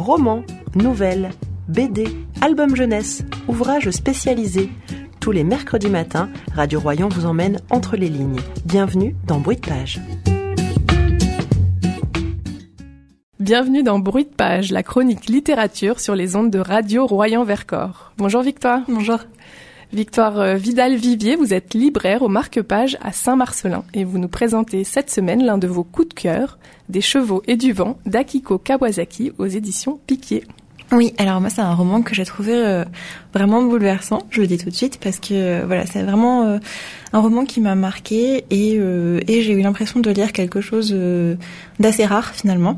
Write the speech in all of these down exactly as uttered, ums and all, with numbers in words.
Romans, nouvelles, B D, albums jeunesse, ouvrages spécialisés. Tous les mercredis matins, Radio Royan vous emmène entre les lignes. Bienvenue dans Bruit de Page. Bienvenue dans Bruit de Page, la chronique littérature sur les ondes de Radio Royan-Vercors. Bonjour Victoire. Bonjour. Victoire Vidal-Vivier, vous êtes libraire au marque-page à Saint-Marcellin et vous nous présentez cette semaine l'un de vos coups de cœur, Des chevaux et du vent d'Akiko Kawasaki aux éditions Piquier. Oui, alors moi c'est un roman que j'ai trouvé euh, vraiment bouleversant, je le dis tout de suite, parce que euh, voilà, c'est vraiment euh, un roman qui m'a marqué et, euh, et j'ai eu l'impression de lire quelque chose euh, d'assez rare finalement.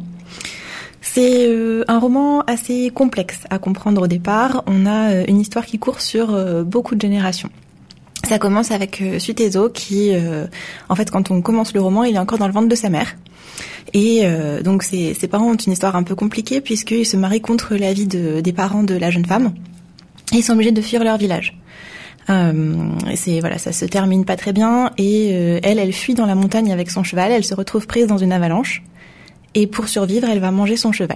C'est euh, un roman assez complexe à comprendre au départ. On a euh, une histoire qui court sur euh, beaucoup de générations. Ça commence avec euh, Sutezo qui, euh, en fait, quand on commence le roman, il est encore dans le ventre de sa mère. Et euh, donc ses, ses parents ont une histoire un peu compliquée puisqu'ils se marient contre l'avis de, des parents de la jeune femme. Et ils sont obligés de fuir leur village. Euh, et c'est voilà, ça se termine pas très bien. Et euh, elle, elle fuit dans la montagne avec son cheval. Elle se retrouve prise dans une avalanche. Et pour survivre, elle va manger son cheval.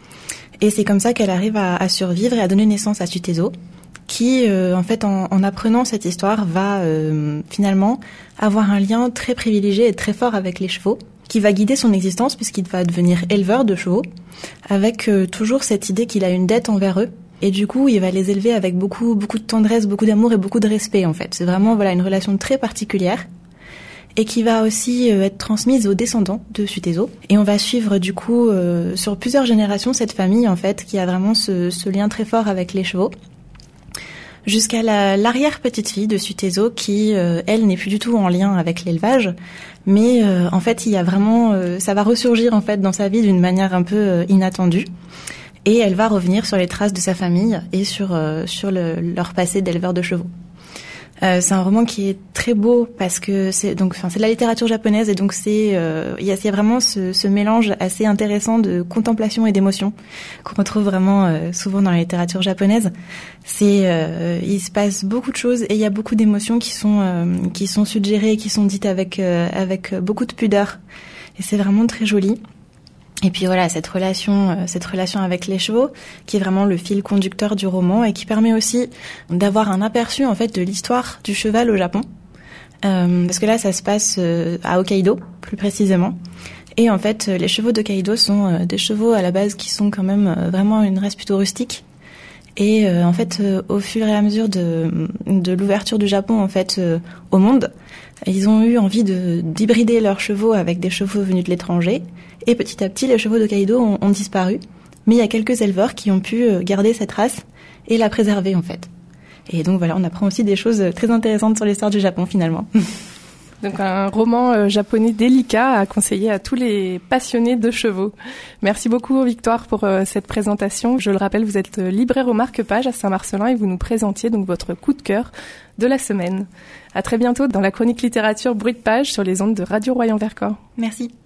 Et c'est comme ça qu'elle arrive à, à survivre et à donner naissance à Sutezo, qui, euh, en fait, en, en apprenant cette histoire, va euh, finalement avoir un lien très privilégié et très fort avec les chevaux, qui va guider son existence puisqu'il va devenir éleveur de chevaux, avec euh, toujours cette idée qu'il a une dette envers eux. Et du coup, il va les élever avec beaucoup, beaucoup de tendresse, beaucoup d'amour et beaucoup de respect, en fait. C'est vraiment voilà une relation très particulière. Et qui va aussi euh, être transmise aux descendants de Sutezo. Et on va suivre du coup euh, sur plusieurs générations cette famille en fait qui a vraiment ce, ce lien très fort avec les chevaux, jusqu'à la, l'arrière-petite-fille de Sutezo qui, euh, elle, n'est plus du tout en lien avec l'élevage, mais euh, en fait, il y a vraiment, euh, ça va ressurgir en fait dans sa vie d'une manière un peu euh, inattendue. Et elle va revenir sur les traces de sa famille et sur euh, sur le, leur passé d'éleveur de chevaux. Euh, c'est un roman qui est très beau parce que c'est donc, enfin, c'est de la littérature japonaise et donc c'est, euh, il y a, il y a vraiment ce, ce mélange assez intéressant de contemplation et d'émotion qu'on retrouve vraiment euh, souvent dans la littérature japonaise. C'est, euh, il se passe beaucoup de choses et il y a beaucoup d'émotions qui sont, euh, qui sont suggérées et qui sont dites avec, euh, avec beaucoup de pudeur. Et c'est vraiment très joli. Et puis voilà, cette relation, cette relation avec les chevaux, qui est vraiment le fil conducteur du roman et qui permet aussi d'avoir un aperçu en fait de l'histoire du cheval au Japon, euh, parce que là, ça se passe à Hokkaido, plus précisément. Et en fait, les chevaux d'Hokkaido sont des chevaux à la base qui sont quand même vraiment une race plutôt rustique. Et euh, en fait, euh, au fur et à mesure de, de l'ouverture du Japon en fait euh, au monde, ils ont eu envie de d'hybrider leurs chevaux avec des chevaux venus de l'étranger. Et petit à petit, les chevaux d'Hokkaido ont, ont disparu. Mais il y a quelques éleveurs qui ont pu garder cette race et la préserver en fait. Et donc voilà, on apprend aussi des choses très intéressantes sur l'histoire du Japon finalement. Donc un roman euh, japonais délicat à conseiller à tous les passionnés de chevaux. Merci beaucoup Victoire pour euh, cette présentation. Je le rappelle, vous êtes libraire au marque-page à Saint-Marcellin et vous nous présentiez donc votre coup de cœur de la semaine. À très bientôt dans la chronique littérature Bruit de Page sur les ondes de Radio Royan-Vercors. Merci.